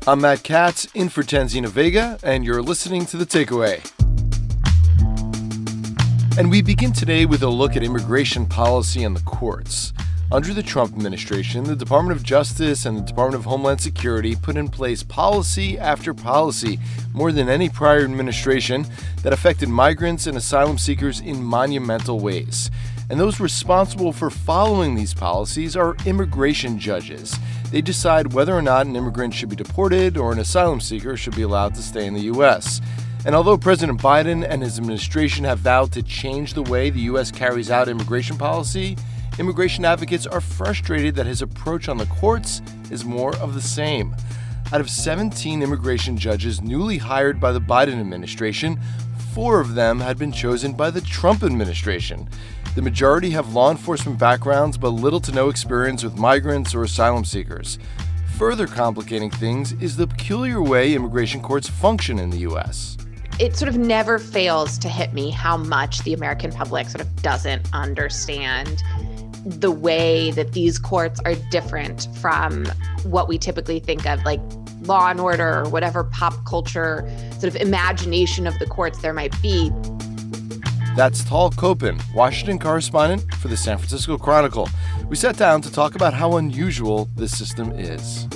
I'm Matt Katz, in for Tanzina Vega, and you're listening to The Takeaway. And we begin today with a look at immigration policy and the courts. Under the Trump administration, the Department of Justice and the Department of Homeland Security put in place policy after policy, more than any prior administration, that affected migrants and asylum seekers in monumental ways. And those responsible for following these policies are immigration judges. They decide whether or not an immigrant should be deported or an asylum seeker should be allowed to stay in the U.S. And although President Biden and his administration have vowed to change the way the U.S. carries out immigration policy, immigration advocates are frustrated that his approach on the courts is more of the same. Out of 17 immigration judges newly hired by the Biden administration, 4 of them had been chosen by the Trump administration. The majority have law enforcement backgrounds but little to no experience with migrants or asylum seekers. Further complicating things is the peculiar way immigration courts function in the U.S. It sort of never fails to hit me how much the American public sort of doesn't understand the way that these courts are different from what we typically think of, like Law and Order or whatever pop culture sort of imagination of the courts there might be. That's Tal Kopin, Washington correspondent for the San Francisco Chronicle. We sat down to talk about how unusual this system is.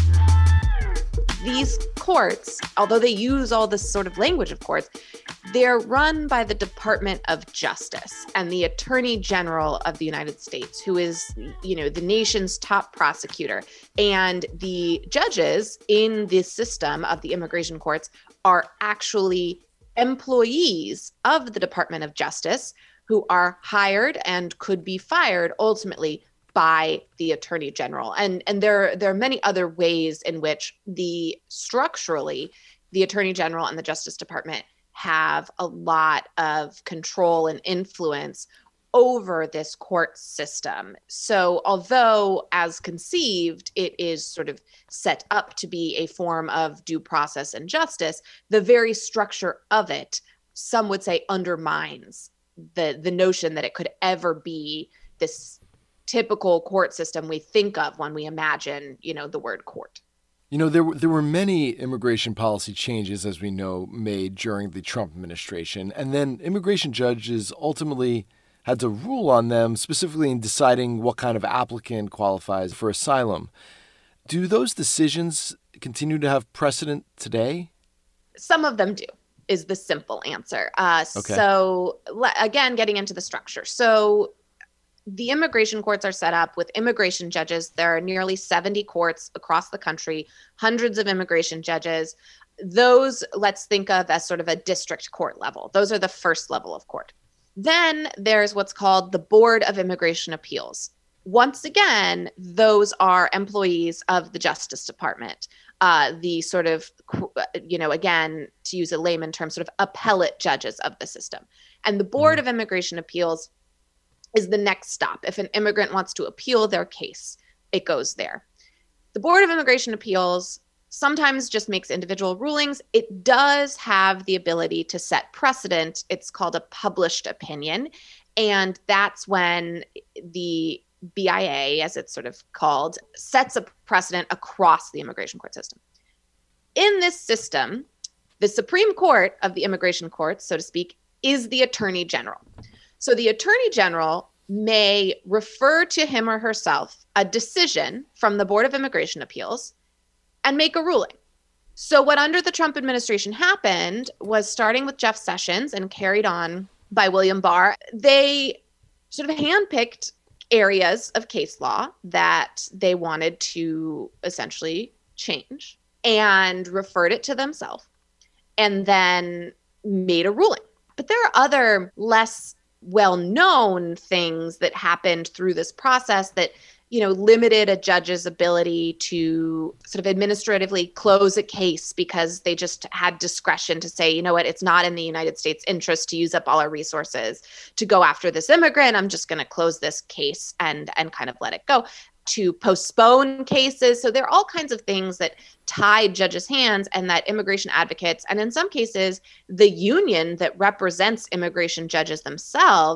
These courts, although they use all this sort of language of courts, they're run by the Department of Justice and the Attorney General of the United States, who is, the nation's top prosecutor. And the judges in this system of the immigration courts are actually employees of the Department of Justice who are hired and could be fired ultimately by the Attorney General. And there are many other ways in which structurally the Attorney General and the Justice Department have a lot of control and influence over this court system. So although as conceived, it is sort of set up to be a form of due process and justice, the very structure of it, some would say, undermines the notion that it could ever be this typical court system we think of when we imagine, the word court. There were many immigration policy changes, as we know, made during the Trump administration, and then immigration judges ultimately had to rule on them, specifically in deciding what kind of applicant qualifies for asylum. Do those decisions continue to have precedent today? Some of them do, is the simple answer. Okay. So again, getting into the structure. So the immigration courts are set up with immigration judges. There are nearly 70 courts across the country, hundreds of immigration judges. Those let's think of as sort of a district court level. Those are the first level of court. Then there's what's called the Board of Immigration Appeals. Once again, those are employees of the Justice Department. The sort of, again, to use a layman term, sort of appellate judges of the system. And the Board of Immigration Appeals is the next stop. If an immigrant wants to appeal their case, it goes there. The Board of Immigration Appeals sometimes just makes individual rulings. It does have the ability to set precedent. It's called a published opinion. And that's when the BIA, as it's sort of called, sets a precedent across the immigration court system. In this system, the Supreme Court of the immigration courts, so to speak, is the Attorney General. So the Attorney General may refer to him or herself a decision from the Board of Immigration Appeals and make a ruling. So what under the Trump administration happened was, starting with Jeff Sessions and carried on by William Barr, they sort of handpicked areas of case law that they wanted to essentially change and referred it to themselves and then made a ruling. But there are other less well-known things that happened through this process that limited a judge's ability to sort of administratively close a case because they just had discretion to say, it's not in the United States interest to use up all our resources to go after this immigrant. I'm just going to close this case and kind of let it go. To postpone cases. So there are all kinds of things that tied judges' hands, and that immigration advocates, and in some cases, the union that represents immigration judges themselves,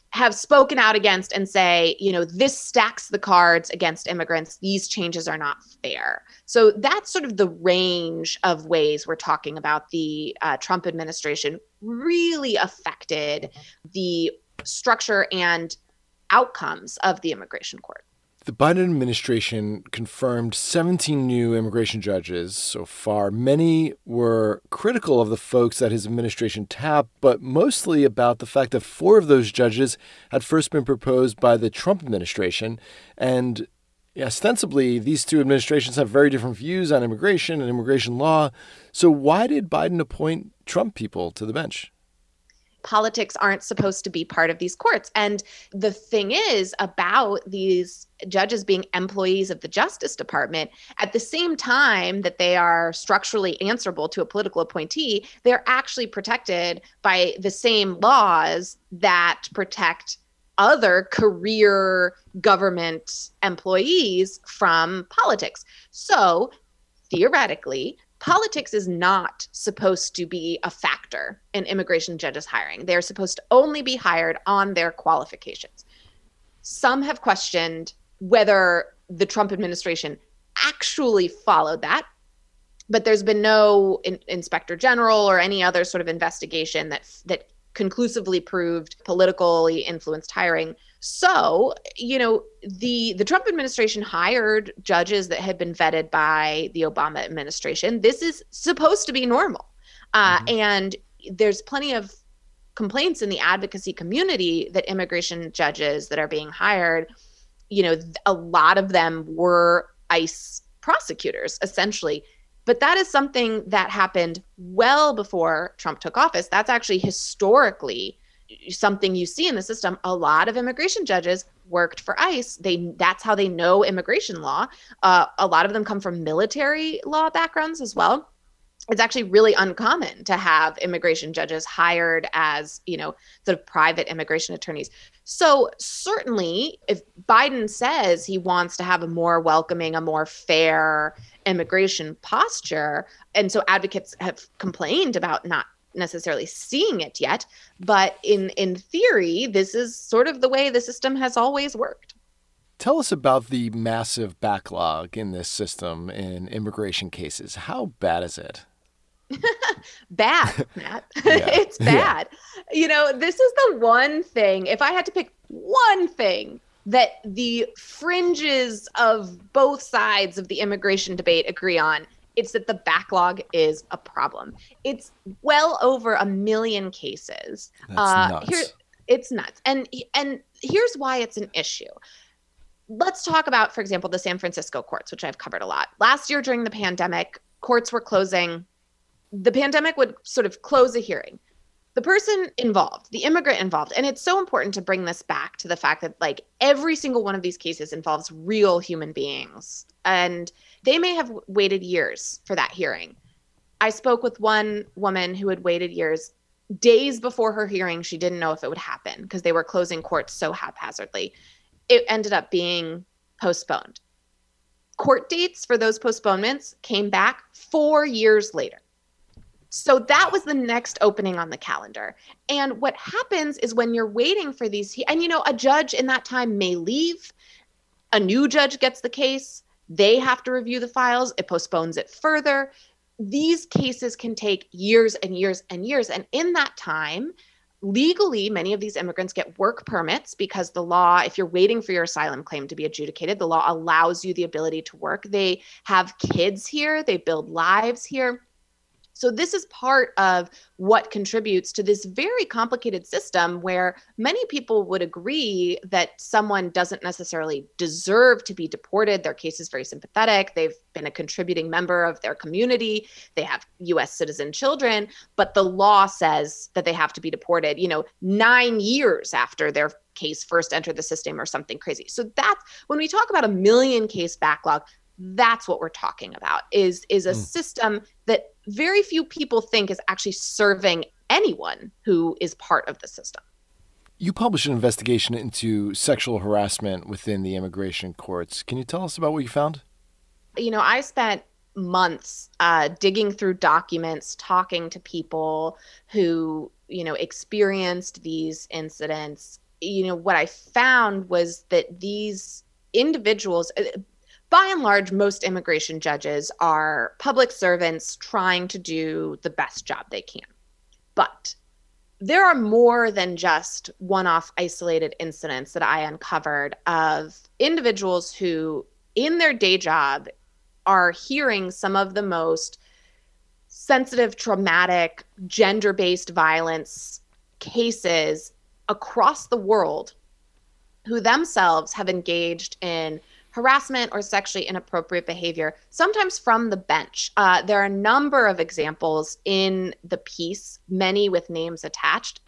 have spoken out against and say, this stacks the cards against immigrants. These changes are not fair. So that's sort of the range of ways we're talking about the Trump administration really affected the structure and outcomes of the immigration court. The Biden administration confirmed 17 new immigration judges so far. Many were critical of the folks that his administration tapped, but mostly about the fact that 4 of those judges had first been proposed by the Trump administration. And ostensibly, these 2 administrations have very different views on immigration and immigration law. So why did Biden appoint Trump people to the bench? Politics aren't supposed to be part of these courts. And the thing is about these judges being employees of the Justice Department, at the same time that they are structurally answerable to a political appointee, they're actually protected by the same laws that protect other career government employees from politics. So theoretically, politics is not supposed to be a factor in immigration judges hiring. They're supposed to only be hired on their qualifications. Some have questioned whether the Trump administration actually followed that, but there's been no inspector general or any other sort of investigation that conclusively proved politically influenced hiring. So, the Trump administration hired judges that had been vetted by the Obama administration. This is supposed to be normal. And there's plenty of complaints in the advocacy community that immigration judges that are being hired, a lot of them were ICE prosecutors, essentially. But that is something that happened well before Trump took office. That's actually historically something you see in the system. A lot of immigration judges worked for ICE. That's how they know immigration law. A lot of them come from military law backgrounds as well. It's actually really uncommon to have immigration judges hired as, sort of private immigration attorneys. So certainly, if Biden says he wants to have a more welcoming, a more fair immigration posture, and so advocates have complained about not necessarily seeing it yet, but in theory, this is sort of the way the system has always worked. Tell us about the massive backlog in this system in immigration cases. How bad is it? Bad, Matt. It's bad. Yeah. This is the one thing, if I had to pick one thing that the fringes of both sides of the immigration debate agree on, it's that the backlog is a problem. It's well over 1 million cases. That's nuts. It's nuts. And here's why it's an issue. Let's talk about, for example, the San Francisco courts, which I've covered a lot. Last year during the pandemic, courts were closing. The pandemic would sort of close a hearing. The person involved, the immigrant involved, and it's so important to bring this back to the fact that every single one of these cases involves real human beings, and they may have waited years for that hearing. I spoke with one woman who had waited years. Days before her hearing, she didn't know if it would happen because they were closing courts so haphazardly. It ended up being postponed. Court dates for those postponements came back 4 years later. So that was the next opening on the calendar. And what happens is when you're waiting for these, and a judge in that time may leave, a new judge gets the case, they have to review the files, it postpones it further. These cases can take years and years and years. And in that time, legally, many of these immigrants get work permits because the law, if you're waiting for your asylum claim to be adjudicated, the law allows you the ability to work. They have kids here, they build lives here. So this is part of what contributes to this very complicated system where many people would agree that someone doesn't necessarily deserve to be deported. Their case is very sympathetic. They've been a contributing member of their community. They have U.S. citizen children, but the law says that they have to be deported, 9 years after their case first entered the system or something crazy. So that's when we talk about 1 million case backlog, that's what we're talking about is a system that very few people think is actually serving anyone who is part of the system. You published an investigation into sexual harassment within the immigration courts. Can you tell us about what you found? I spent months digging through documents, talking to people who, experienced these incidents, what I found was that these individuals, by and large, most immigration judges are public servants trying to do the best job they can. But there are more than just one-off isolated incidents that I uncovered of individuals who, in their day job, are hearing some of the most sensitive, traumatic, gender-based violence cases across the world, who themselves have engaged in harassment or sexually inappropriate behavior, sometimes from the bench. There are a number of examples in the piece, many with names attached.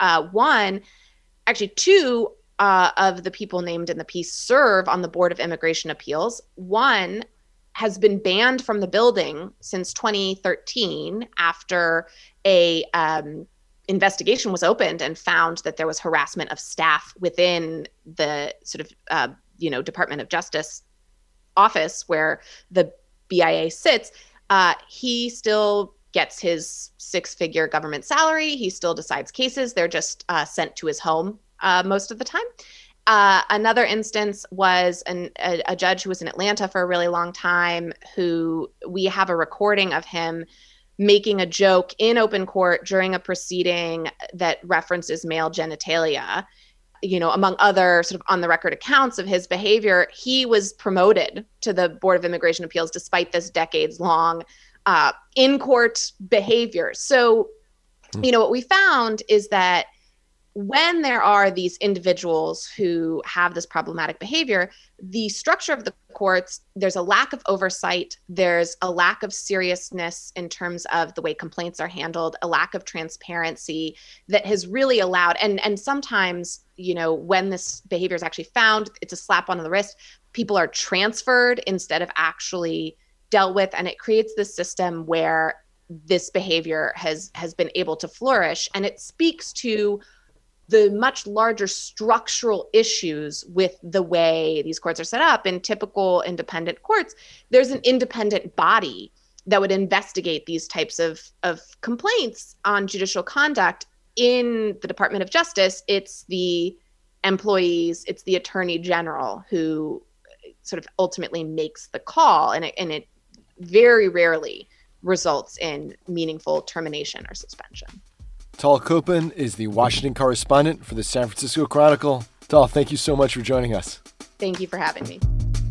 Two of the people named in the piece serve on the Board of Immigration Appeals. One has been banned from the building since 2013 after a investigation was opened and found that there was harassment of staff within the sort of Department of Justice office where the BIA sits. He still gets his 6-figure government salary. He still decides cases. They're just sent to his home most of the time. Another instance was a judge who was in Atlanta for a really long time, who we have a recording of him making a joke in open court during a proceeding that references male genitalia. Among other sort of on the record accounts of his behavior, he was promoted to the Board of Immigration Appeals despite this decades long in-court behavior. So, what we found is that when there are these individuals who have this problematic behavior, the structure of the courts, there's a lack of oversight, there's a lack of seriousness in terms of the way complaints are handled, a lack of transparency that has really allowed, and sometimes, when this behavior is actually found, it's a slap on the wrist. People are transferred instead of actually dealt with, and it creates this system where this behavior has been able to flourish, and it speaks to the much larger structural issues with the way these courts are set up. In typical independent courts, there's an independent body that would investigate these types of complaints on judicial conduct. In the Department of Justice, it's the employees, it's the Attorney General who sort of ultimately makes the call, and it very rarely results in meaningful termination or suspension. Tal Koppen is the Washington correspondent for the San Francisco Chronicle. Tal, thank you so much for joining us. Thank you for having me.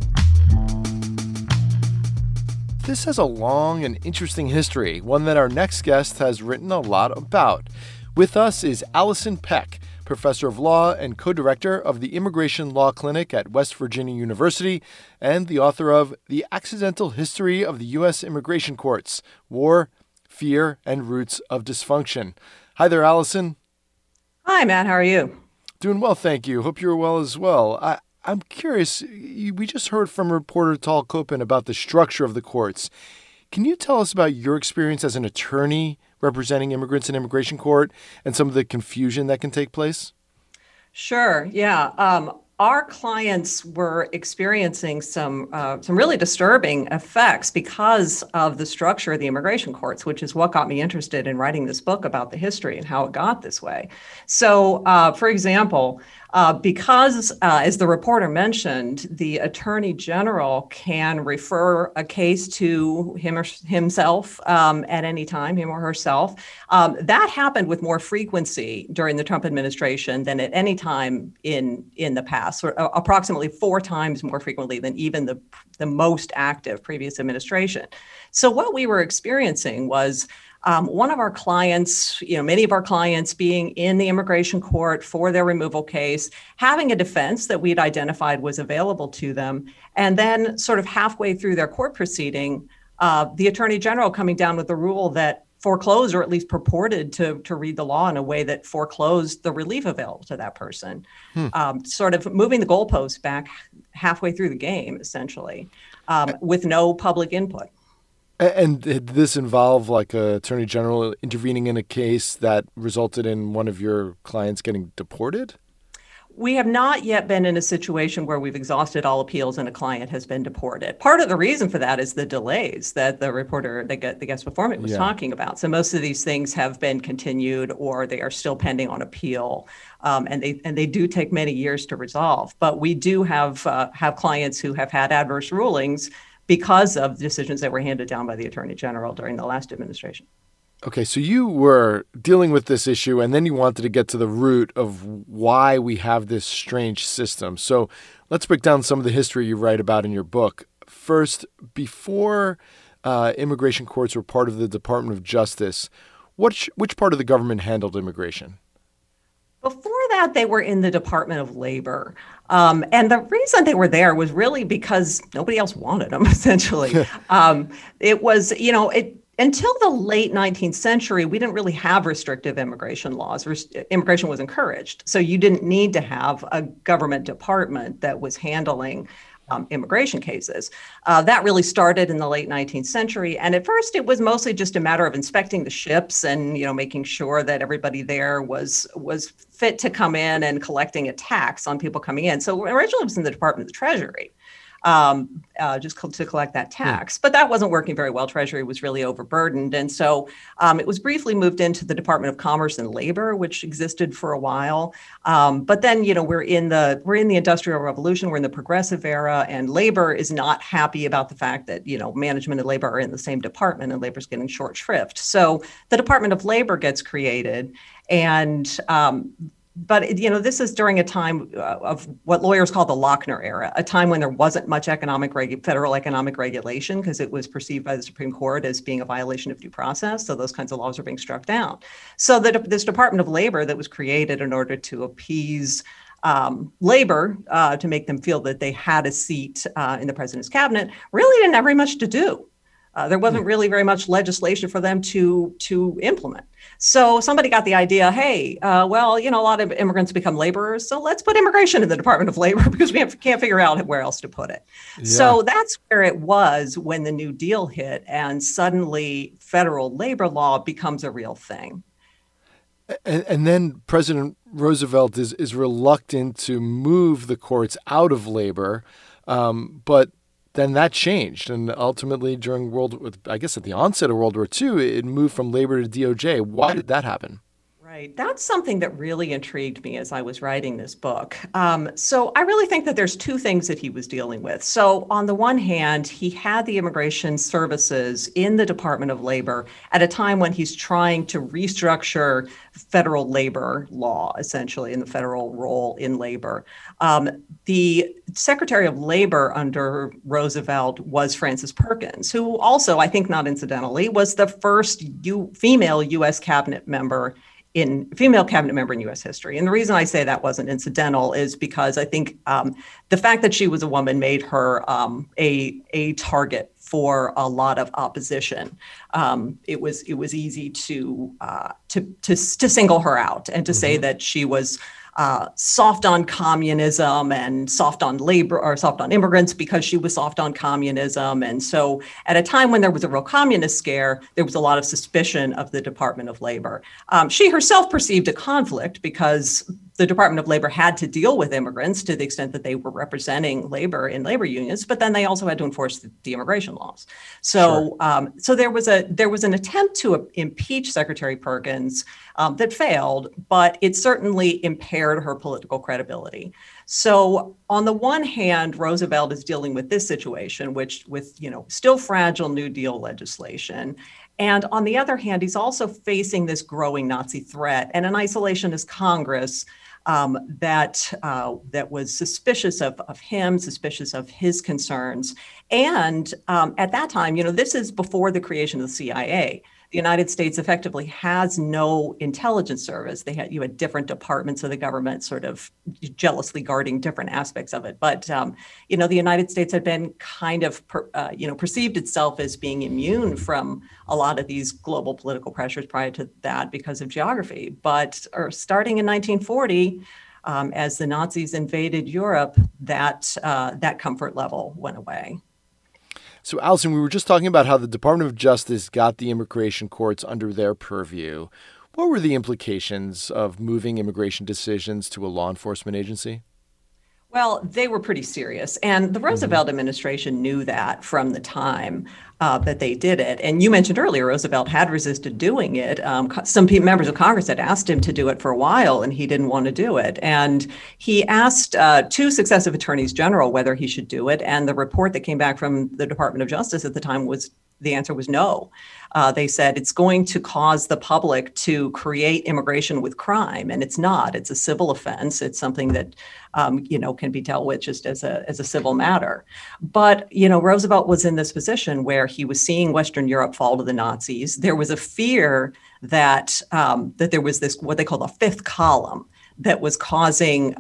This has a long and interesting history, one that our next guest has written a lot about. With us is Allison Peck, professor of law and co-director of the Immigration Law Clinic at West Virginia University and the author of The Accidental History of the U.S. Immigration Courts, War, Fear, and Roots of Dysfunction. Hi there, Allison. Hi, Matt. How are you? Doing well, thank you. Hope you're well as well. I'm curious, we just heard from reporter Tal Koppen about the structure of the courts. Can you tell us about your experience as an attorney representing immigrants in immigration court and some of the confusion that can take place? Sure, yeah. Our clients were experiencing some really disturbing effects because of the structure of the immigration courts, which is what got me interested in writing this book about the history and how it got this way. So, for example, because, as the reporter mentioned, the Attorney General can refer a case to him or himself at any time, him or herself. That happened with more frequency during the Trump administration than at any time in the past, or approximately 4 times more frequently than even the most active previous administration. So what we were experiencing was one of our clients, many of our clients being in the immigration court for their removal case, having a defense that we'd identified was available to them, and then sort of halfway through their court proceeding, the Attorney General coming down with the rule that foreclosed, or at least purported to read the law in a way that foreclosed the relief available to that person, sort of moving the goalposts back halfway through the game, essentially, with no public input. And did this involve like an attorney general intervening in a case that resulted in one of your clients getting deported? We have not yet been in a situation where we've exhausted all appeals and a client has been deported. Part of the reason for that is the delays that the reporter, the guest before me, was talking about. So most of these things have been continued or they are still pending on appeal, and they do take many years to resolve. But we do have clients who have had adverse rulings because of decisions that were handed down by the Attorney General during the last administration. Okay, so you were dealing with this issue and then you wanted to get to the root of why we have this strange system. So let's break down some of the history you write about in your book. First, before immigration courts were part of the Department of Justice, which part of the government handled immigration? Before that, they were in the Department of Labor. And the reason they were there was really because nobody else wanted them, essentially. It was, until the late 19th century, we didn't really have restrictive immigration laws. Immigration was encouraged. So you didn't need to have a government department that was handling immigration cases. That really started in the late 19th century. And at first, it was mostly just a matter of inspecting the ships and, making sure that everybody there was fit to come in and collecting a tax on people coming in. So originally, it was in the Department of the Treasury. Just to collect that tax. But that wasn't working very well. Treasury was really overburdened. And so it was briefly moved into the Department of Commerce and Labor, which existed for a while. But then, we're in the Industrial Revolution, we're in the progressive era, and labor is not happy about the fact that, management and labor are in the same department and labor's getting short shrift. So the Department of Labor gets created. And but, this is during a time of what lawyers call the Lochner era, a time when there wasn't much federal economic regulation because it was perceived by the Supreme Court as being a violation of due process. So those kinds of laws are being struck down. So this Department of Labor that was created in order to appease labor to make them feel that they had a seat in the president's cabinet really didn't have very much to do. There wasn't really very much legislation for them to implement. So somebody got the idea, hey, a lot of immigrants become laborers, so let's put immigration in the Department of Labor because we can't figure out where else to put it. Yeah. So that's where it was when the New Deal hit, and suddenly federal labor law becomes a real thing. And then President Roosevelt is reluctant to move the courts out of labor, but then that changed. And ultimately at the onset of World War II, it moved from labor to DOJ. Why did that happen? Right. That's something that really intrigued me as I was writing this book. So I really think that there's two things that he was dealing with. So on the one hand, he had the immigration services in the Department of Labor at a time when he's trying to restructure federal labor law, essentially, and the federal role in labor. The Secretary of Labor under Roosevelt was Frances Perkins, who also, I think not incidentally, was the first female U.S. cabinet member in U.S. history. And the reason I say that wasn't incidental is because I think the fact that she was a woman made her a target for a lot of opposition. It was easy to single her out and to say that she was soft on communism and soft on labor or soft on immigrants because she was soft on communism. And so at a time when there was a real communist scare, there was a lot of suspicion of the Department of Labor. She herself perceived a conflict because the Department of Labor had to deal with immigrants to the extent that they were representing labor in labor unions, but then they also had to enforce the immigration laws. So, sure. So there was an attempt to impeach Secretary Perkins that failed, but it certainly impaired her political credibility. So on the one hand, Roosevelt is dealing with this situation, with still fragile New Deal legislation. And on the other hand, he's also facing this growing Nazi threat and an isolationist Congress that was suspicious of him, suspicious of his concerns. And at that time, this is before the creation of the CIA. The United States effectively has no intelligence service. You had different departments of the government sort of jealously guarding different aspects of it. But, the United States had been kind of, perceived itself as being immune from a lot of these global political pressures prior to that because of geography. But starting in 1940, as the Nazis invaded Europe, that comfort level went away. So, Allison, we were just talking about how the Department of Justice got the immigration courts under their purview. What were the implications of moving immigration decisions to a law enforcement agency? Well, they were pretty serious. And the Roosevelt administration knew that from the time that they did it. And you mentioned earlier, Roosevelt had resisted doing it. Some members of Congress had asked him to do it for a while, and he didn't want to do it. And he asked two successive attorneys general whether he should do it. And the report that came back from the Department of Justice at the time the answer was no. They said it's going to cause the public to create immigration with crime, and it's not. It's a civil offense. It's something that can be dealt with just as a civil matter. But Roosevelt was in this position where he was seeing Western Europe fall to the Nazis. There was a fear that there was this what they call the fifth column that was causing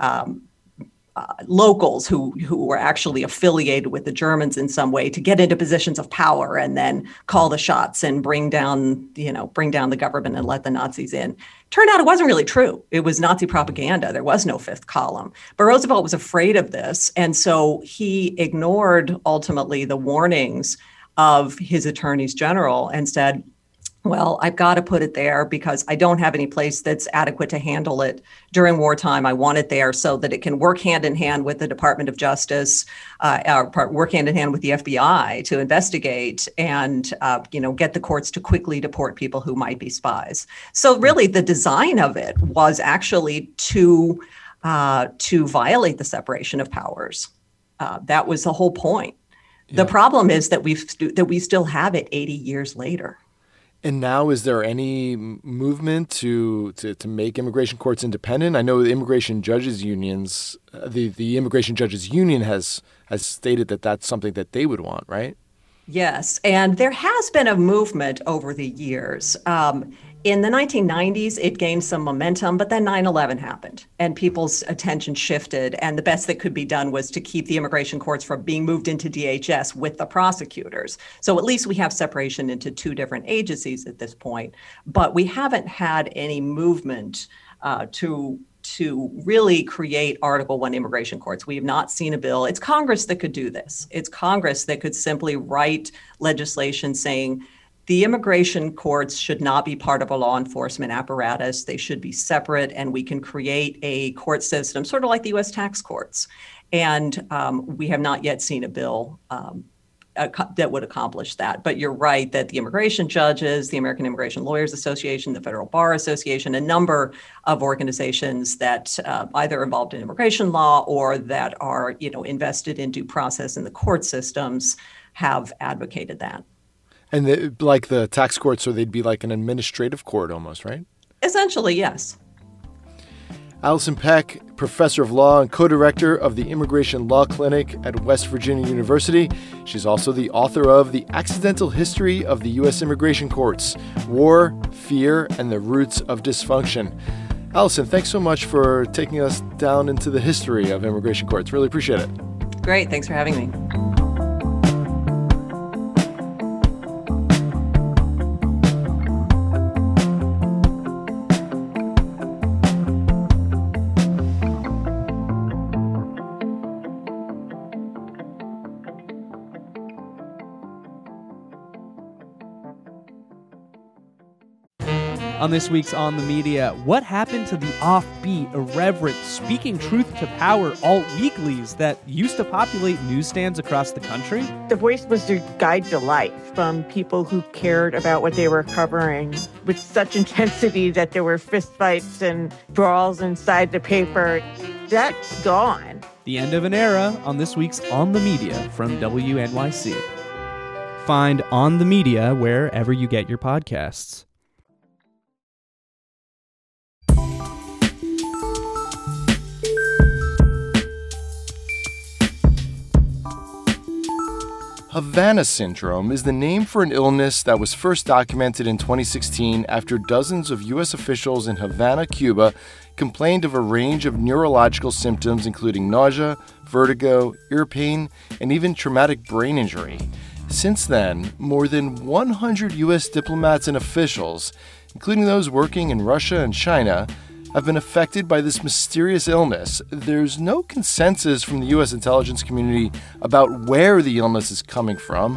locals who were actually affiliated with the Germans in some way to get into positions of power and then call the shots and bring down the government and let the Nazis in. Turned out it wasn't really true. It was Nazi propaganda. There was no fifth column. But Roosevelt was afraid of this. And so he ignored ultimately the warnings of his attorneys general and said, well, I've got to put it there because I don't have any place that's adequate to handle it during wartime. I want it there so that it can work hand in hand with the Department of Justice, work hand in hand with the FBI to investigate and, get the courts to quickly deport people who might be spies. So really the design of it was actually to violate the separation of powers. That was the whole point. Yeah. The problem is that we still have it 80 years later. And now, is there any movement to make immigration courts independent? I know the immigration judges unions, the Immigration Judges Union has stated that that's something that they would want, right? Yes, and there has been a movement over the years. In the 1990s, it gained some momentum, but then 9/11 happened and people's attention shifted. And the best that could be done was to keep the immigration courts from being moved into DHS with the prosecutors. So at least we have separation into two different agencies at this point. But we haven't had any movement to really create Article I immigration courts. We have not seen a bill. It's Congress that could do this. It's Congress that could simply write legislation saying, the immigration courts should not be part of a law enforcement apparatus. They should be separate, and we can create a court system, sort of like the U.S. tax courts. And we have not yet seen a bill that would accomplish that. But you're right that the immigration judges, the American Immigration Lawyers Association, the Federal Bar Association, a number of organizations that either involved in immigration law or that are, invested in due process in the court systems have advocated that. And like the tax court, so they'd be like an administrative court almost, right? Essentially, yes. Allison Peck, professor of law and co-director of the Immigration Law Clinic at West Virginia University. She's also the author of The Accidental History of the U.S. Immigration Courts, War, Fear, and the Roots of Dysfunction. Allison, thanks so much for taking us down into the history of immigration courts. Really appreciate it. Great. Thanks for having me. On this week's On the Media, what happened to the offbeat, irreverent, speaking truth to power alt-weeklies that used to populate newsstands across the country? The Voice was a guide to life from people who cared about what they were covering with such intensity that there were fistfights and brawls inside the paper. That's gone. The end of an era on this week's On the Media from WNYC. Find On the Media wherever you get your podcasts. Havana syndrome is the name for an illness that was first documented in 2016 after dozens of U.S. officials in Havana, Cuba, complained of a range of neurological symptoms including nausea, vertigo, ear pain, and even traumatic brain injury. Since then, more than 100 U.S. diplomats and officials, including those working in Russia and China, have been affected by this mysterious illness. There's no consensus from the U.S. intelligence community about where the illness is coming from,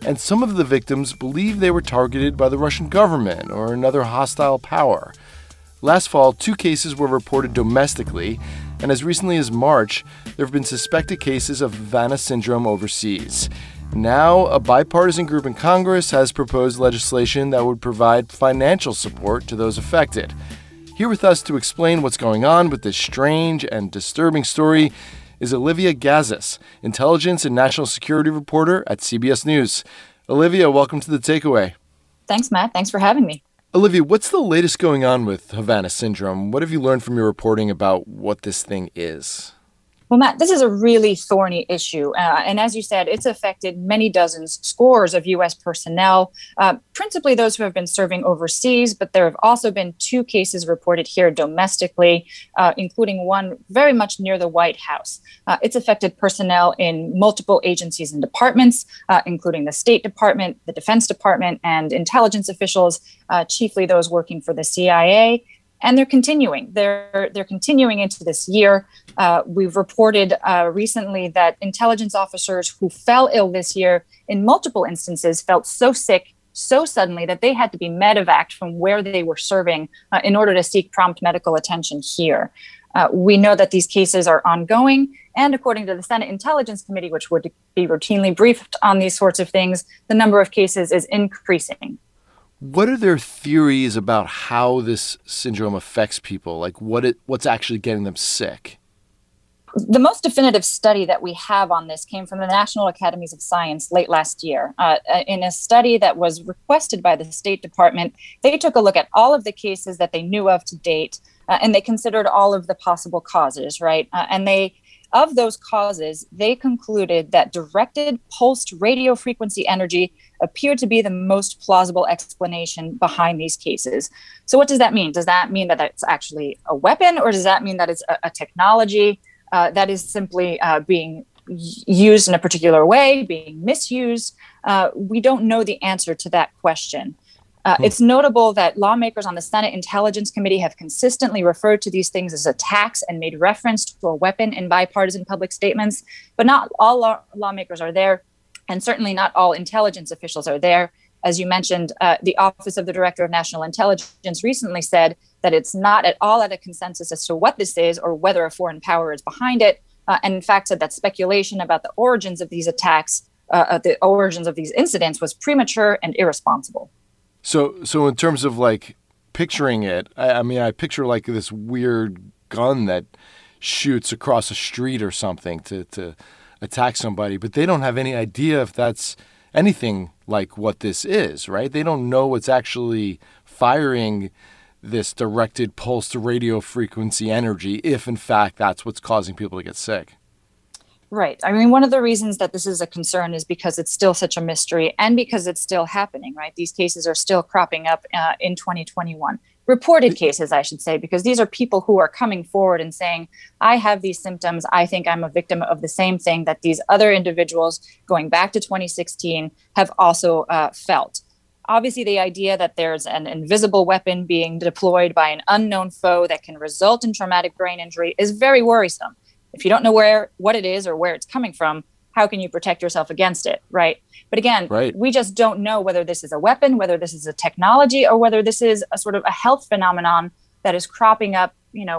and some of the victims believe they were targeted by the Russian government or another hostile power. Last fall, 2 cases were reported domestically, and as recently as March, there have been suspected cases of Havana syndrome overseas. Now, a bipartisan group in Congress has proposed legislation that would provide financial support to those affected. Here with us to explain what's going on with this strange and disturbing story is Olivia Gazis, intelligence and national security reporter at CBS News. Olivia, welcome to The Takeaway. Thanks, Matt. Thanks for having me. Olivia, what's the latest going on with Havana syndrome? What have you learned from your reporting about what this thing is? Well, Matt, this is a really thorny issue. And as you said, it's affected many dozens, scores of U.S. personnel, principally those who have been serving overseas. But there have also been 2 cases reported here domestically, including one very much near the White House. It's affected personnel in multiple agencies and departments, including the State Department, the Defense Department, and intelligence officials, chiefly those working for the CIA. And they're continuing. They're continuing into this year. We've reported recently that intelligence officers who fell ill this year, in multiple instances, felt so sick so suddenly that they had to be medevaced from where they were serving in order to seek prompt medical attention here. We know that these cases are ongoing, and according to the Senate Intelligence Committee, which would be routinely briefed on these sorts of things, the number of cases is increasing. What are their theories about how this syndrome affects people? Like what's actually getting them sick? The most definitive study that we have on this came from the National Academies of Science late last year. In a study that was requested by the State Department, they took a look at all of the cases that they knew of to date, and they considered all of the possible causes, right? Of those causes, they concluded that directed pulsed radio frequency energy appeared to be the most plausible explanation behind these cases. So what does that mean? Does that mean that it's actually a weapon, or does that mean that it's a technology that is simply being used in a particular way, being misused? We don't know the answer to that question. It's notable that lawmakers on the Senate Intelligence Committee have consistently referred to these things as attacks and made reference to a weapon in bipartisan public statements, but not all lawmakers are there, and certainly not all intelligence officials are there. As you mentioned, the Office of the Director of National Intelligence recently said that it's not at all at a consensus as to what this is or whether a foreign power is behind it, and in fact said that speculation about the origins of these attacks, the origins of these incidents was premature and irresponsible. So in terms of like picturing it, I picture like this weird gun that shoots across a street or something to attack somebody, but they don't have any idea if that's anything like what this is, right? They don't know what's actually firing this directed pulsed radio frequency energy, if in fact that's what's causing people to get sick. Right. I mean, one of the reasons that this is a concern is because it's still such a mystery and because it's still happening, right? These cases are still cropping up in 2021. Reported cases, I should say, because these are people who are coming forward and saying, I have these symptoms. I think I'm a victim of the same thing that these other individuals going back to 2016 have also felt. Obviously, the idea that there's an invisible weapon being deployed by an unknown foe that can result in traumatic brain injury is very worrisome. If you don't know what it is or where it's coming from, how can you protect yourself against it, right? But again, We just don't know whether this is a weapon, whether this is a technology, or whether this is a sort of a health phenomenon that is cropping up,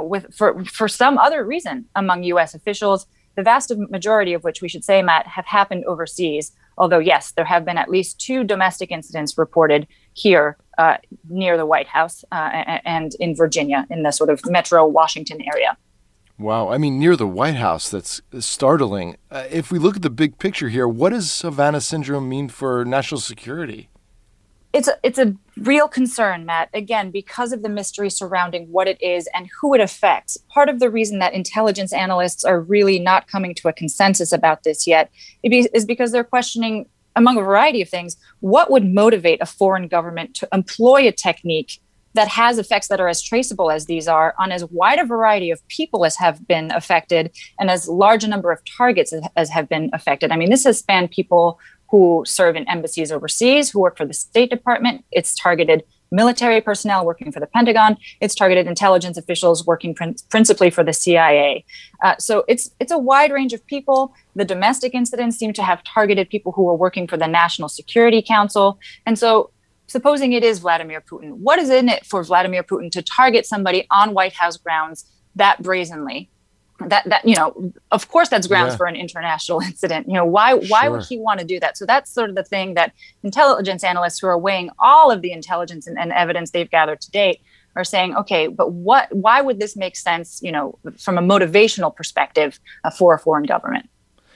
for some other reason among U.S. officials, the vast majority of which, we should say, Matt, have happened overseas. Although, yes, there have been at least 2 domestic incidents reported here near the White House and in Virginia, in the sort of metro Washington area. Wow. I mean, near the White House, that's startling. If we look at the big picture here, what does Havana syndrome mean for national security? It's a real concern, Matt, again, because of the mystery surrounding what it is and who it affects. Part of the reason that intelligence analysts are really not coming to a consensus about this yet is because they're questioning, among a variety of things, what would motivate a foreign government to employ a technique that has effects that are as traceable as these are on as wide a variety of people as have been affected and as large a number of targets as have been affected. I mean, this has spanned people who serve in embassies overseas, who work for the State Department. It's targeted military personnel working for the Pentagon. It's targeted intelligence officials working principally for the CIA. So it's a wide range of people. The domestic incidents seem to have targeted people who were working for the National Security Council. And so supposing it is Vladimir Putin, what is in it for Vladimir Putin to target somebody on White House grounds that brazenly? That of course, that's grounds for an international incident. Why would he want to do that? So that's sort of the thing that intelligence analysts who are weighing all of the intelligence and evidence they've gathered to date are saying, okay, but why would this make sense, from a motivational perspective for a foreign government?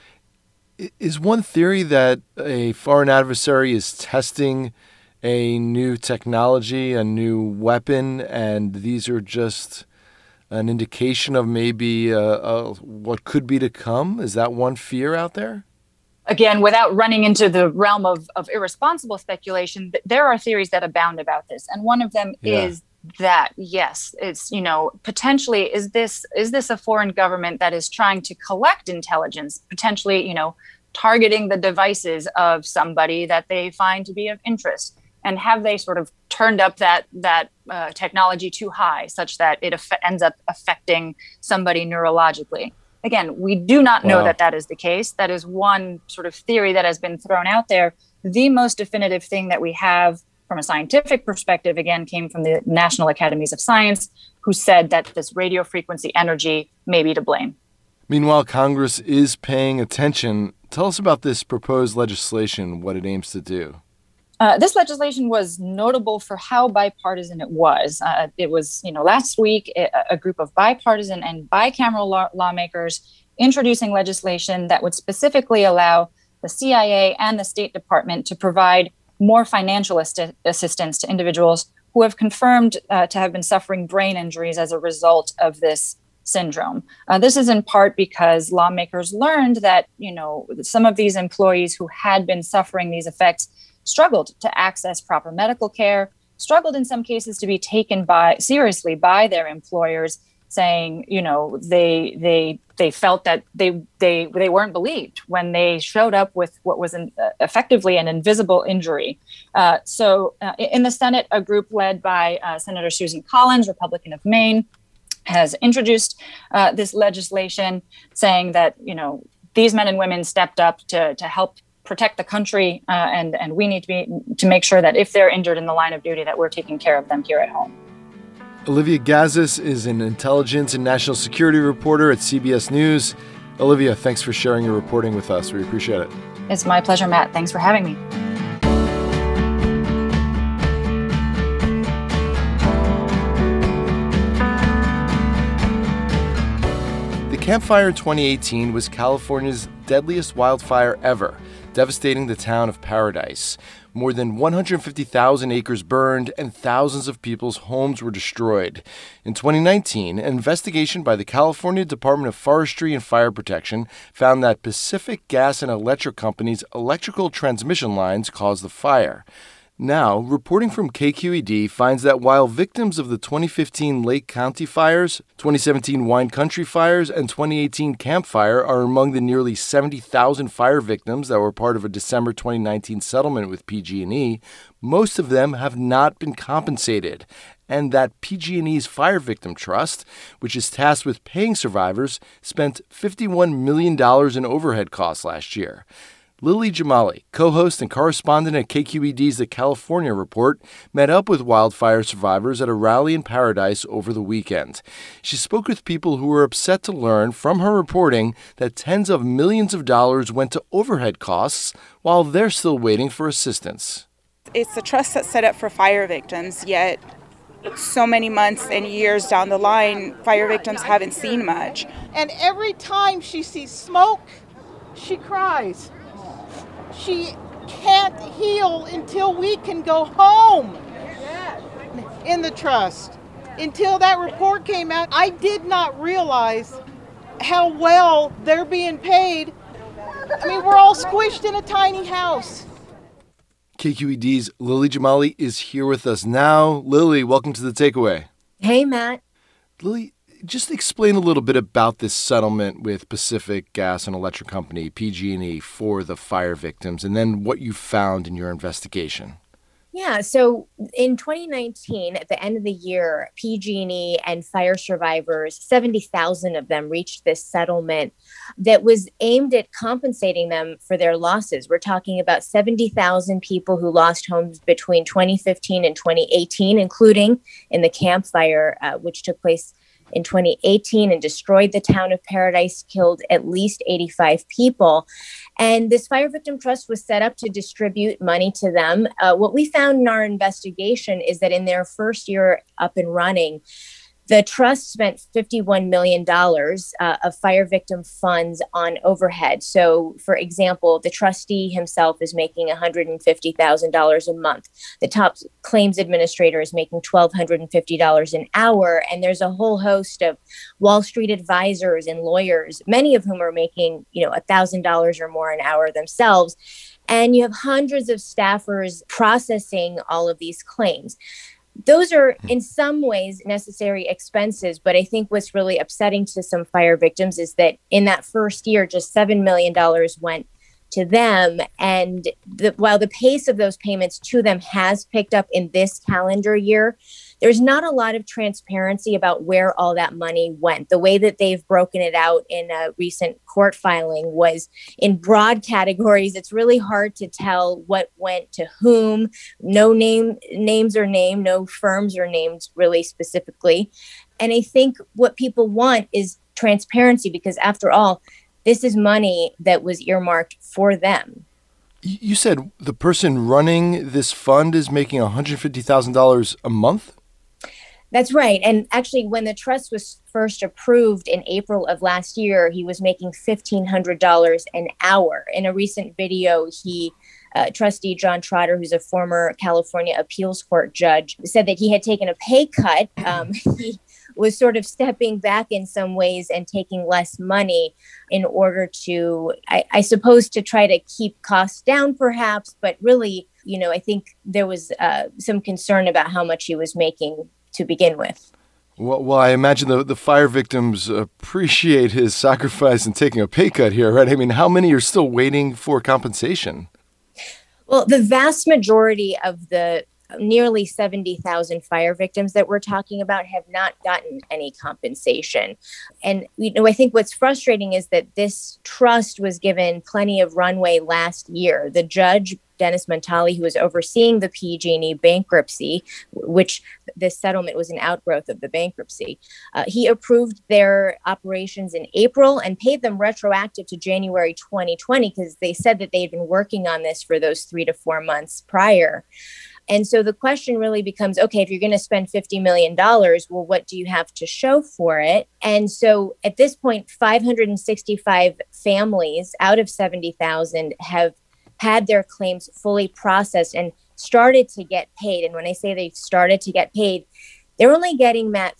Is one theory that a foreign adversary is testing a new technology, a new weapon, and these are just an indication of maybe what could be to come? Is that one fear out there? Again, without running into the realm of irresponsible speculation, there are theories that abound about this. And one of them is that, yes, it's, potentially, is this a foreign government that is trying to collect intelligence, potentially, targeting the devices of somebody that they find to be of interest? And have they sort of turned up that technology too high, such that it ends up affecting somebody neurologically? Again, we do not know that is the case. That is one sort of theory that has been thrown out there. The most definitive thing that we have from a scientific perspective, again, came from the National Academies of Science, who said that this radio frequency energy may be to blame. Meanwhile, Congress is paying attention. Tell us about this proposed legislation, what it aims to do. This legislation was notable for how bipartisan it was. It was, last week, a group of bipartisan and bicameral lawmakers introducing legislation that would specifically allow the CIA and the State Department to provide more financial assistance to individuals who have confirmed to have been suffering brain injuries as a result of this syndrome. This is in part because lawmakers learned that, some of these employees who had been suffering these effects struggled to access proper medical care, struggled in some cases to be taken seriously by their employers, saying, they felt that they weren't believed when they showed up with what was effectively an invisible injury. So in the Senate, a group led by Senator Susan Collins, Republican of Maine, has introduced this legislation saying that, these men and women stepped up to help protect the country, and we need to make sure that if they're injured in the line of duty, that we're taking care of them here at home. Olivia Gazis is an intelligence and national security reporter at CBS News. Olivia, thanks for sharing your reporting with us. We appreciate it. It's my pleasure, Matt. Thanks for having me. The Camp Fire 2018 was California's deadliest wildfire ever, devastating the town of Paradise. More than 150,000 acres burned and thousands of people's homes were destroyed. In 2019, an investigation by the California Department of Forestry and Fire Protection found that Pacific Gas and Electric Company's electrical transmission lines caused the fire. Now, reporting from KQED finds that while victims of the 2015 Lake County fires, 2017 Wine Country fires, and 2018 Camp Fire are among the nearly 70,000 fire victims that were part of a December 2019 settlement with PG&E, most of them have not been compensated, and that PG&E's Fire Victim Trust, which is tasked with paying survivors, spent $51 million in overhead costs last year. Lily Jamali, co-host and correspondent at KQED's The California Report, met up with wildfire survivors at a rally in Paradise over the weekend. She spoke with people who were upset to learn from her reporting that tens of millions of dollars went to overhead costs while they're still waiting for assistance. It's a trust that's set up for fire victims, yet so many months and years down the line, fire victims haven't seen much. And every time she sees smoke, she cries. She can't heal until we can go home in the trust. Until that report came out, I did not realize how well they're being paid. I mean, we're all squished in a tiny house. KQED's Lily Jamali is here with us now. Lily, welcome to The Takeaway. Hey, Matt. Lily, just explain a little bit about this settlement with Pacific Gas and Electric Company, PG&E, for the fire victims, and then what you found in your investigation. Yeah, so in 2019, at the end of the year, PG&E and fire survivors, 70,000 of them reached this settlement that was aimed at compensating them for their losses. We're talking about 70,000 people who lost homes between 2015 and 2018, including in the Camp Fire, which took place in 2018 and destroyed the town of Paradise, killed at least 85 people. And this Fire Victim Trust was set up to distribute money to them. What we found in our investigation is that in their first year up and running, the trust spent $51 million of fire victim funds on overhead. So, for example, the trustee himself is making $150,000 a month. The top claims administrator is making $1,250 an hour. And there's a whole host of Wall Street advisors and lawyers, many of whom are making, $1,000 or more an hour themselves. And you have hundreds of staffers processing all of these claims. Those are in some ways necessary expenses, but I think what's really upsetting to some fire victims is that in that first year, just $7 million went to them. And while the pace of those payments to them has picked up in this calendar year, there's not a lot of transparency about where all that money went. The way that they've broken it out in a recent court filing was in broad categories. It's really hard to tell what went to whom. No names are named, no firms are named really specifically. And I think what people want is transparency because after all, this is money that was earmarked for them. You said the person running this fund is making $150,000 a month? That's right. And actually, when the trust was first approved in April of last year, he was making $1,500 an hour. In a recent video, trustee John Trotter, who's a former California appeals court judge, said that he had taken a pay cut. He was sort of stepping back in some ways and taking less money in order to, I suppose, to try to keep costs down, perhaps. But really, I think there was some concern about how much he was making to begin with. Well, I imagine the fire victims appreciate his sacrifice and taking a pay cut here, right? I mean, how many are still waiting for compensation? Well, the vast majority of the nearly 70,000 fire victims that we're talking about have not gotten any compensation. And, I think what's frustrating is that this trust was given plenty of runway last year. The judge, Dennis Montali, who was overseeing the PG&E bankruptcy, which this settlement was an outgrowth of the bankruptcy, he approved their operations in April and paid them retroactive to January 2020 because they said that they had been working on this for those 3 to 4 months prior. And so the question really becomes, okay, if you're going to spend $50 million, well, what do you have to show for it? And so at this point, 565 families out of 70,000 have had their claims fully processed and started to get paid. And when I say they've started to get paid, they're only getting that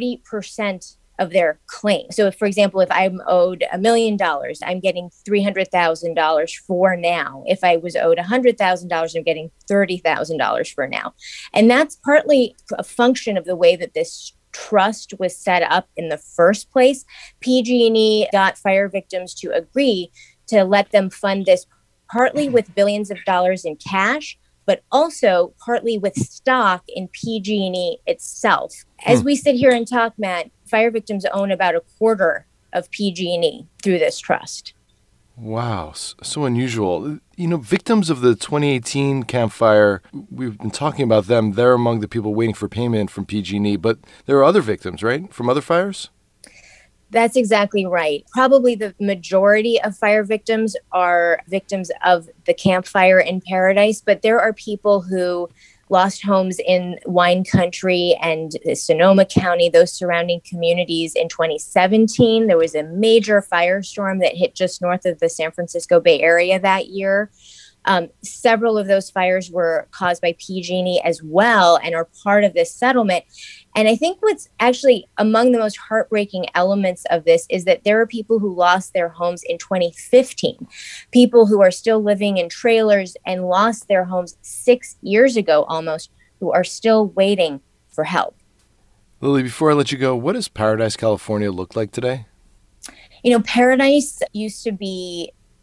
30% of their claim. So if, for example, if I'm owed $1 million, I'm getting $300,000 for now. If I was owed $100,000, I'm getting $30,000 for now. And that's partly a function of the way that this trust was set up in the first place. PG&E got fire victims to agree to let them fund this partly with billions of dollars in cash, but also partly with stock in PG&E itself. As we sit here and talk, Matt, fire victims own about a quarter of PG&E through this trust. Wow, so unusual. Victims of the 2018 Camp Fire, we've been talking about them. They're among the people waiting for payment from PG&E, but there are other victims, right, from other fires? That's exactly right. Probably the majority of fire victims are victims of the Camp Fire in Paradise, but there are people who lost homes in wine country and Sonoma County, those surrounding communities in 2017. There was a major firestorm that hit just north of the San Francisco Bay Area that year. Several of those fires were caused by PG&E as well and are part of this settlement. And I think what's actually among the most heartbreaking elements of this is that there are people who lost their homes in 2015, people who are still living in trailers and lost their homes 6 years ago almost, who are still waiting for help. Lily, before I let you go, what does Paradise, California look like today? Paradise used to be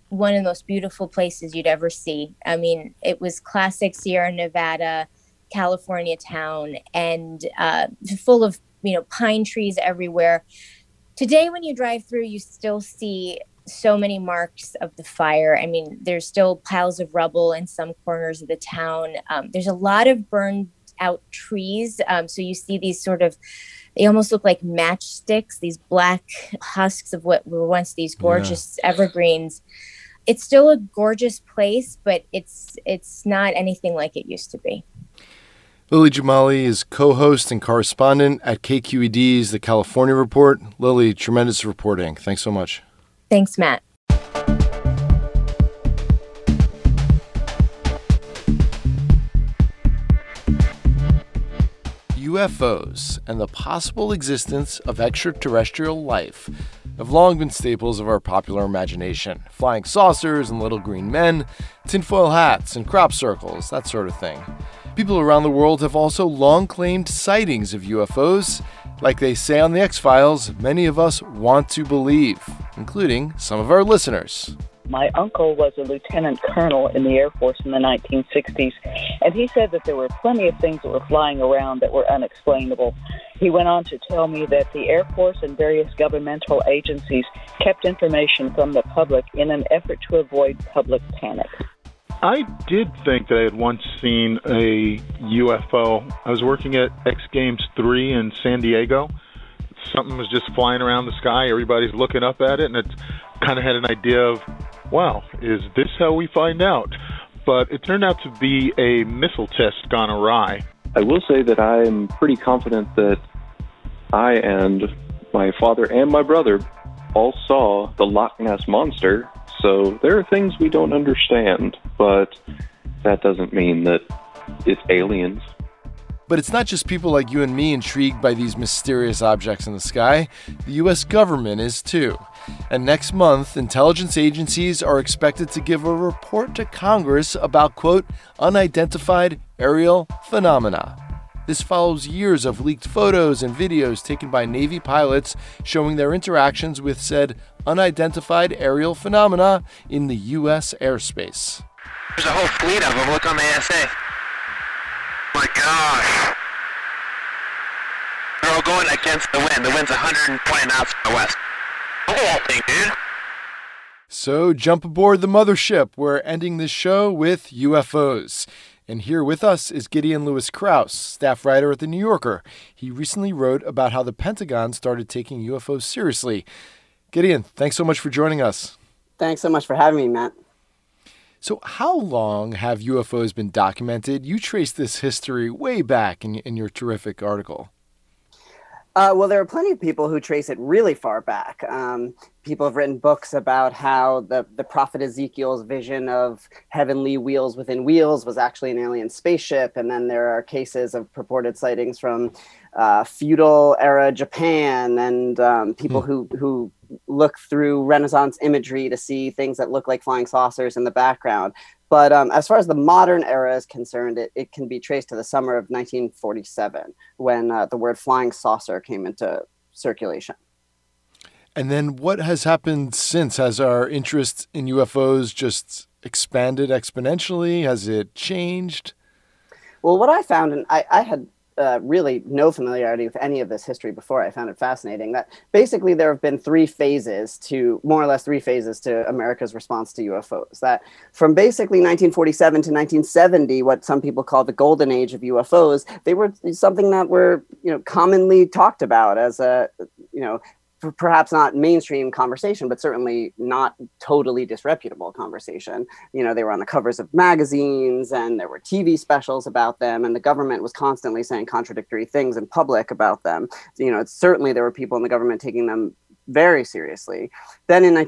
one of the most beautiful places you'd ever see. I mean, it was classic Sierra Nevada, California town, and full of, pine trees everywhere. Today, when you drive through, you still see so many marks of the fire. I mean, there's still piles of rubble in some corners of the town. There's a lot of burned out trees. So you see these they almost look like matchsticks, these black husks of what were once these gorgeous evergreens. It's still a gorgeous place, but it's not anything like it used to be. Lily Jamali is co-host and correspondent at KQED's The California Report. Lily, tremendous reporting. Thanks so much. Thanks, Matt. UFOs and the possible existence of extraterrestrial life have long been staples of our popular imagination. Flying saucers and little green men, tinfoil hats and crop circles, that sort of thing. People around the world have also long claimed sightings of UFOs. Like they say on The X-Files, many of us want to believe, including some of our listeners. My uncle was a lieutenant colonel in the Air Force in the 1960s, and he said that there were plenty of things that were flying around that were unexplainable. He went on to tell me that the Air Force and various governmental agencies kept information from the public in an effort to avoid public panic. I did think that I had once seen a UFO. I was working at X Games 3 in San Diego. Something was just flying around the sky. Everybody's looking up at it, and it kind of had an idea of, wow, is this how we find out? But it turned out to be a missile test gone awry. I will say that I am pretty confident that I and my father and my brother all saw the Loch Ness Monster. So there are things we don't understand, but that doesn't mean that it's aliens. But it's not just people like you and me intrigued by these mysterious objects in the sky. The U.S. government is too. And next month, intelligence agencies are expected to give a report to Congress about, quote, unidentified aerial phenomena. This follows years of leaked photos and videos taken by Navy pilots showing their interactions with said unidentified aerial phenomena in the U.S. airspace. There's a whole fleet of them. Look on the ASA. My gosh. They're all going against the wind. The wind's 120 knots from the west. Look at that thing, dude. So jump aboard the mothership. We're ending this show with UFOs. And here with us is Gideon Lewis Krause, staff writer at The New Yorker. He recently wrote about how the Pentagon started taking UFOs seriously. Gideon, thanks so much for joining us. Thanks so much for having me, Matt. So how long have UFOs been documented? You traced this history way back in your terrific article. Well, there are plenty of people who trace it really far back. People have written books about how the prophet Ezekiel's vision of heavenly wheels within wheels was actually an alien spaceship. And then there are cases of purported sightings from feudal era Japan and people who look through Renaissance imagery to see things that look like flying saucers in the background. But as far as the modern era is concerned, it can be traced to the summer of 1947 when the word flying saucer came into circulation. And then what has happened since? Has our interest in UFOs just expanded exponentially? Has it changed? Well, what I found, and I had really no familiarity with any of this history before. I found it fascinating that basically there have been more or less three phases to America's response to UFOs. That from basically 1947 to 1970, what some people call the golden age of UFOs, they were something that were, commonly talked about as a, perhaps not mainstream conversation, but certainly not totally disreputable conversation. They were on the covers of magazines and there were TV specials about them, and the government was constantly saying contradictory things in public about them. Certainly there were people in the government taking them very seriously. Then in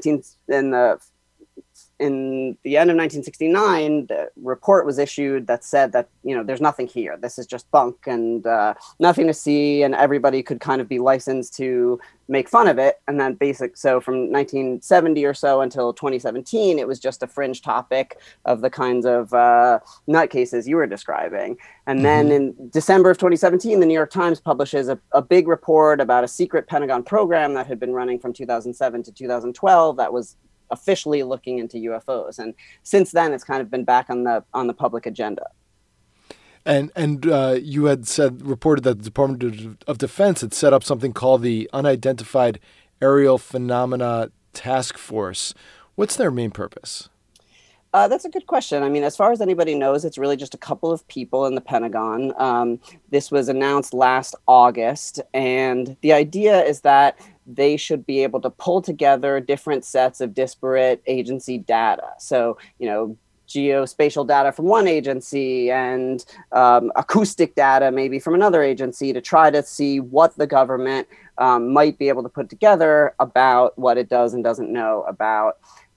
the end of 1969, the report was issued that said that, there's nothing here. This is just bunk and nothing to see, and everybody could kind of be licensed to make fun of it. And then so from 1970 or so until 2017, it was just a fringe topic of the kinds of nutcases you were describing. And then in December of 2017, the New York Times publishes a big report about a secret Pentagon program that had been running from 2007 to 2012 that was officially looking into UFOs. And since then, it's kind of been back on the public agenda. And you had reported that the Department of Defense had set up something called the Unidentified Aerial Phenomena Task Force. What's their main purpose? That's a good question. I mean, as far as anybody knows, it's really just a couple of people in the Pentagon. This was announced last August, and the idea is that they should be able to pull together different sets of disparate agency data. So, geospatial data from one agency and acoustic data maybe from another agency to try to see what the government might be able to put together about what it does and doesn't know about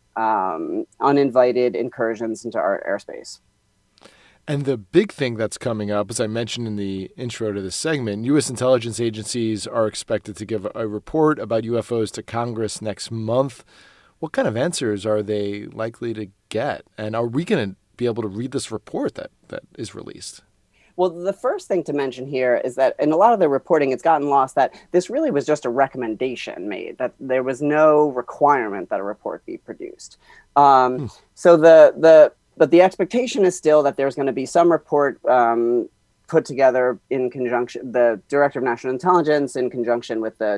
uninvited incursions into our airspace. And the big thing that's coming up, as I mentioned in the intro to this segment, U.S. intelligence agencies are expected to give a report about UFOs to Congress next month. What kind of answers are they likely to get? And are we going to be able to read this report that is released? Well, the first thing to mention here is that in a lot of the reporting, it's gotten lost that this really was just a recommendation made, that there was no requirement that a report be produced. So but the expectation is still that there's going to be some report put together in conjunction, the Director of National Intelligence in conjunction with the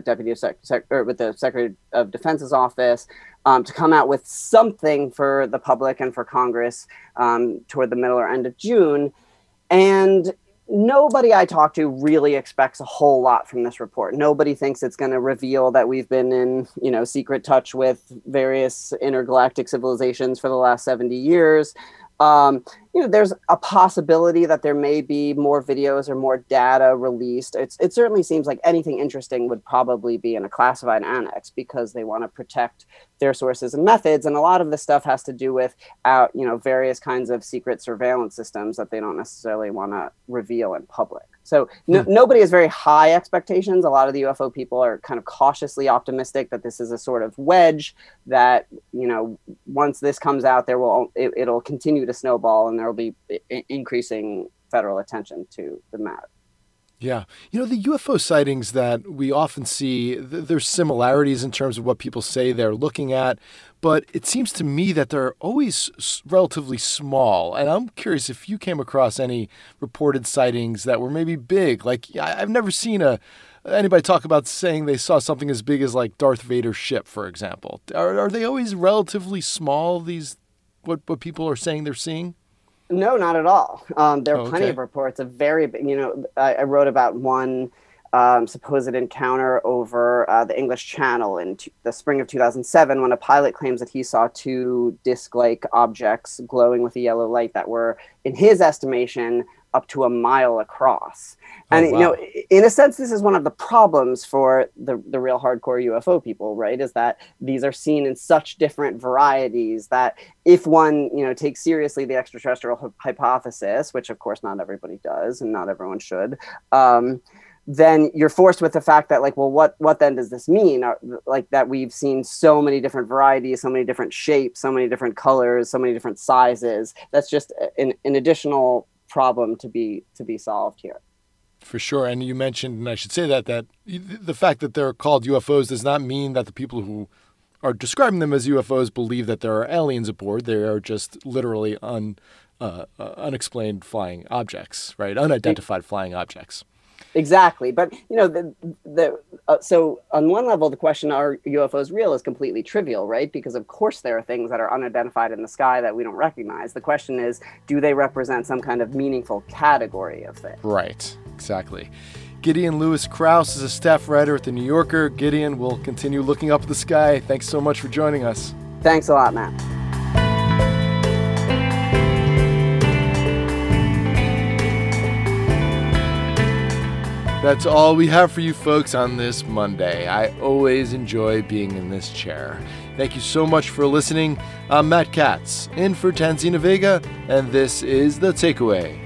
with the Secretary of Defense's office to come out with something for the public and for Congress toward the middle or end of June. And nobody I talk to really expects a whole lot from this report. Nobody thinks it's going to reveal that we've been in, secret touch with various intergalactic civilizations for the last 70 years. There's a possibility that there may be more videos or more data released. It certainly seems like anything interesting would probably be in a classified annex because they want to protect their sources and methods. And a lot of this stuff has to do with various kinds of secret surveillance systems that they don't necessarily want to reveal in public. So nobody has very high expectations. A lot of the UFO people are kind of cautiously optimistic that this is a sort of wedge that, once this comes out, it'll continue to snowball and there will be increasing federal attention to the matter. Yeah. The UFO sightings that we often see, there's similarities in terms of what people say they're looking at, but it seems to me that they're always relatively small. And I'm curious if you came across any reported sightings that were maybe big. Like, I've never seen anybody talk about saying they saw something as big as like Darth Vader's ship, for example. Are they always relatively small, what people are saying they're seeing? No, not at all. There are plenty of reports of very big, I wrote about one supposed encounter over the English Channel in the spring of 2007 when a pilot claims that he saw two disc-like objects glowing with a yellow light that were, in his estimation, up to a mile across. And, in a sense, this is one of the problems for the real hardcore UFO people, right? Is that these are seen in such different varieties that if one, takes seriously the extraterrestrial hypothesis, which of course not everybody does and not everyone should, then you're forced with the fact that what then does this mean? Like that we've seen so many different varieties, so many different shapes, so many different colors, so many different sizes. That's just an additional problem to be solved here. For sure. And you mentioned, and I should say that the fact that they're called UFOs does not mean that the people who are describing them as UFOs believe that there are aliens aboard. They are just literally unexplained flying objects, right? Unidentified flying objects. Exactly. But, so on one level, the question, are UFOs real, is completely trivial, right? Because of course there are things that are unidentified in the sky that we don't recognize. The question is, do they represent some kind of meaningful category of things? Right. Exactly. Gideon Lewis Krause is a staff writer at The New Yorker. Gideon, will continue looking up at the sky. Thanks so much for joining us. Thanks a lot, Matt. That's all we have for you folks on this Monday. I always enjoy being in this chair. Thank you so much for listening. I'm Matt Katz, in for Tanzina Vega, and this is The Takeaway.